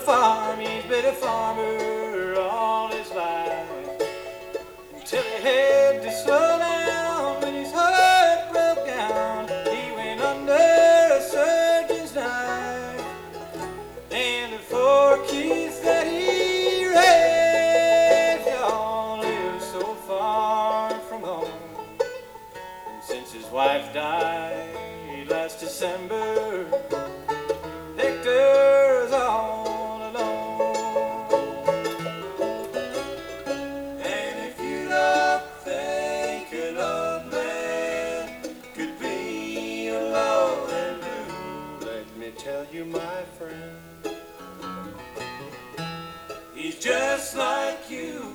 farm. He's been a farmer all his life, until he had to slow down when his heart broke down. He went under a surgeon's knife, and the 4 kids that he raised all live so far from home. And since his wife died last December, Hector's all alone. And if you don't think an old man could be alone and blue, let me tell you, my friend, he's just like you.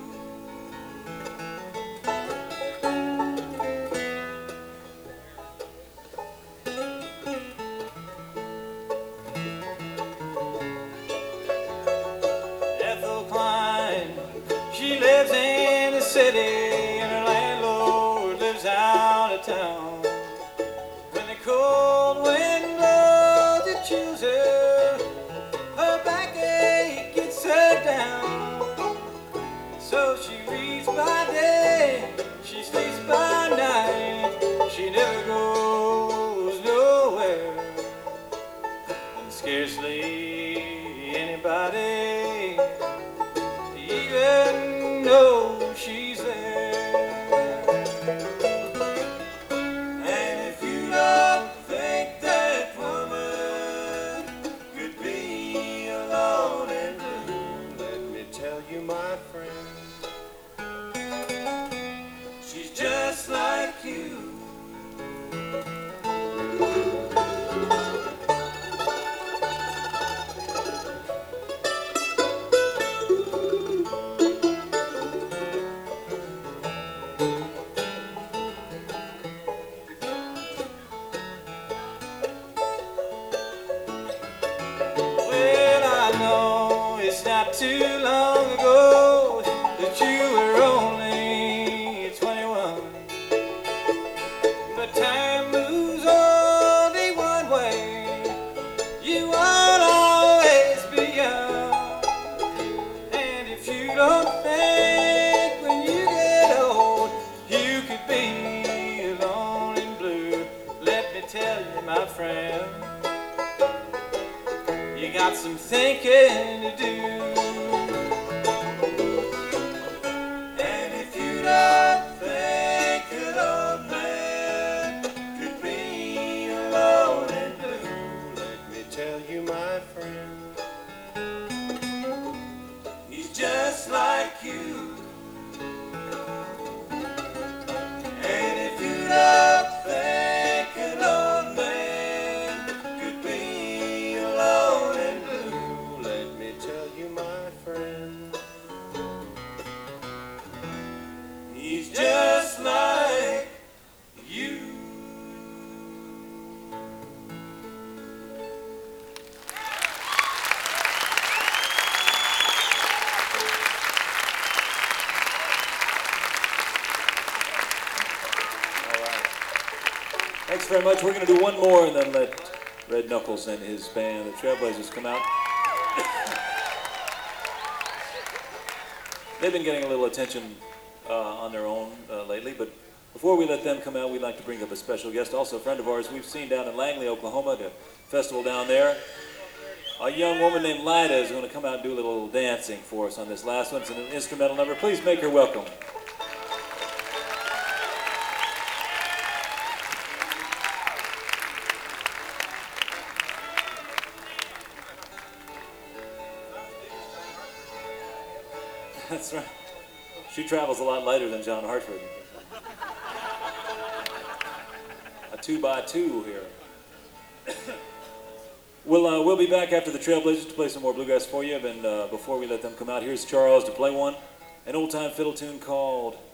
She lives in the city and her landlord lives out of town. When the cold wind blows, it chills her, her backache gets her down. So she reads by day, she sleeps by night, she never goes nowhere. And scarcely anybody even know she's there. And if you don't think that woman could be alone and blue, let me tell you, my friend, she's just like you. Not too long ago that you were only 21, but time moves only one way. You won't always be young. And if you don't think when you get old you could be alone and blue, let me tell you, my friend, you got some thinking to do. And if you don't think an old man could be alone and blue, let me tell you, my friend, he's just like you. And if you don't think an old man could be alone and blue, let me tell you, my friend, he's just like you. Thanks very much. We're going to do one more and then let Red Knuckles and his band, the Trailblazers, come out. They've been getting a little attention on their own lately, but before we let them come out, we'd like to bring up a special guest, also a friend of ours we've seen down in Langley, Oklahoma, the festival down there. A young woman named Lida is going to come out and do a little dancing for us on this last one. It's an instrumental number. Please make her welcome. That's right. She travels a lot lighter than John Hartford. A 2x2 here. We'll be back after the Trailblazers to play some more bluegrass for you. And before we let them come out, here's Charles to play one, an old-time fiddle tune called